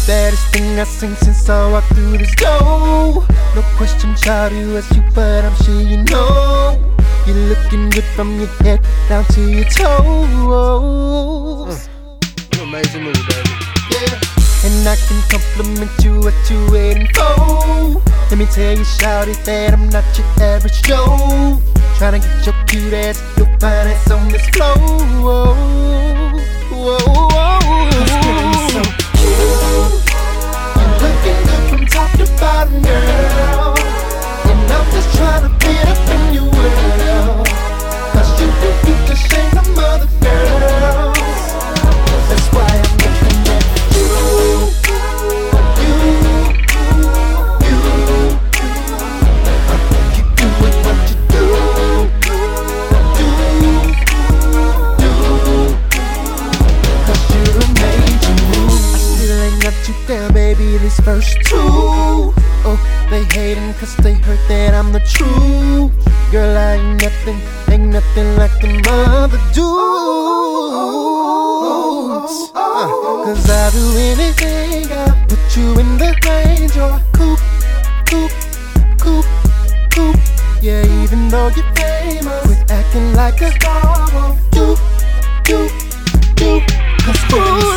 Baddest thing I seen since I walked through this door. No question, child, who asked you, but I'm sure you know. You're looking good from your head down to your toes. Amazing movie, baby. Yeah. And I can compliment you, what you waiting for? Let me tell you, shawty, that I'm not your average Joe. Tryna get your cute ass, your fine ass on this floor. Whoa, whoa, whoa. So cute. You're looking good from top to bottom, girl. And I'm just tryna fit up in your world. Cause you just ain't no other girls. That's why I'm looking at you. Keep doing what you do. Cause you're amazing. I still ain't got you down, baby, these first two. Oh, they hating cause they heard that I'm the truth. Girl, I ain't nothing like them other dudes. Cause I'll do anything, I'll put you in the range or coupe. Yeah, even though you're famous, quit acting like a star. You. Cause ooh,